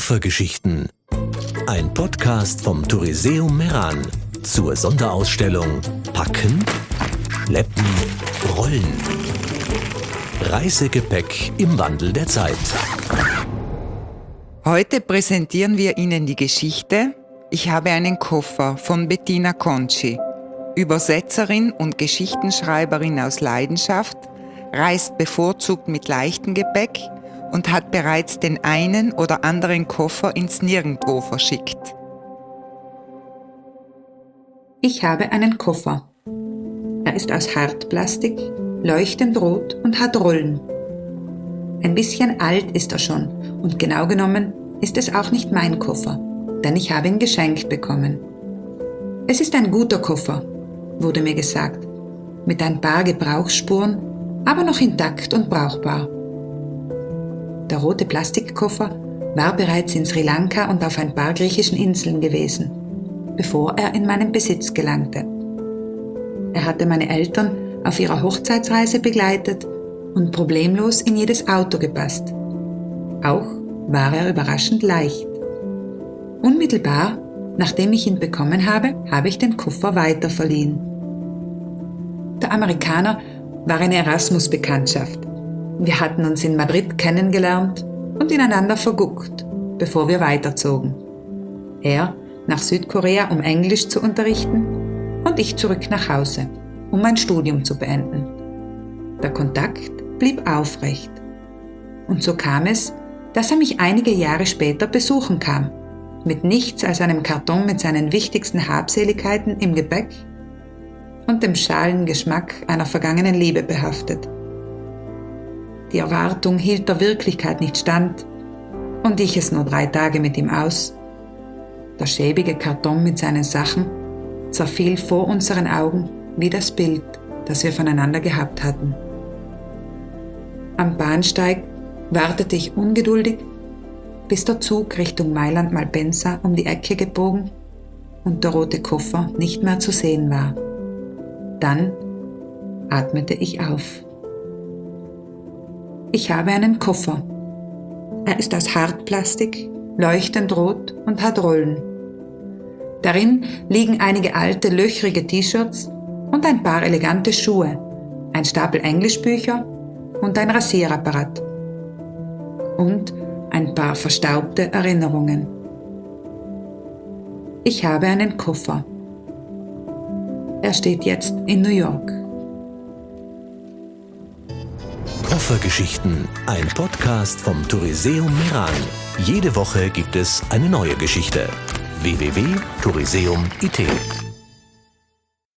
Koffergeschichten. Ein Podcast vom Touriseum Meran zur Sonderausstellung Packen, Schleppen, Rollen. Reisegepäck im Wandel der Zeit. Heute präsentieren wir Ihnen die Geschichte Ich habe einen Koffer von Bettina Conci. Übersetzerin und Geschichtenschreiberin aus Leidenschaft, reist bevorzugt mit leichtem Gepäck und hat bereits den einen oder anderen Koffer ins Nirgendwo verschickt. Ich habe einen Koffer. Er ist aus Hartplastik, leuchtend rot und hat Rollen. Ein bisschen alt ist er schon und genau genommen ist es auch nicht mein Koffer, denn ich habe ihn geschenkt bekommen. Es ist ein guter Koffer, wurde mir gesagt, mit ein paar Gebrauchsspuren, aber noch intakt und brauchbar. Der rote Plastikkoffer war bereits in Sri Lanka und auf ein paar griechischen Inseln gewesen, bevor er in meinen Besitz gelangte. Er hatte meine Eltern auf ihrer Hochzeitsreise begleitet und problemlos in jedes Auto gepasst. Auch war er überraschend leicht. Unmittelbar, nachdem ich ihn bekommen habe, habe ich den Koffer weiterverliehen. Der Amerikaner war eine Erasmus-Bekanntschaft. Wir hatten uns in Madrid kennengelernt und ineinander verguckt, bevor wir weiterzogen. Er nach Südkorea, um Englisch zu unterrichten, und ich zurück nach Hause, um mein Studium zu beenden. Der Kontakt blieb aufrecht. Und so kam es, dass er mich einige Jahre später besuchen kam, mit nichts als einem Karton mit seinen wichtigsten Habseligkeiten im Gepäck und dem schalen Geschmack einer vergangenen Liebe behaftet. Die Erwartung hielt der Wirklichkeit nicht stand und ich es nur 3 Tage mit ihm aus. Der schäbige Karton mit seinen Sachen zerfiel vor unseren Augen wie das Bild, das wir voneinander gehabt hatten. Am Bahnsteig wartete ich ungeduldig, bis der Zug Richtung Mailand-Malpensa um die Ecke gebogen und der rote Koffer nicht mehr zu sehen war. Dann atmete ich auf. Ich habe einen Koffer. Er ist aus Hartplastik, leuchtend rot und hat Rollen. Darin liegen einige alte, löchrige T-Shirts und ein paar elegante Schuhe, ein Stapel Englischbücher und ein Rasierapparat. Und ein paar verstaubte Erinnerungen. Ich habe einen Koffer. Er steht jetzt in New York. Koffergeschichten, ein Podcast vom Touriseum Meran. Jede Woche gibt es eine neue Geschichte. www.touriseum.it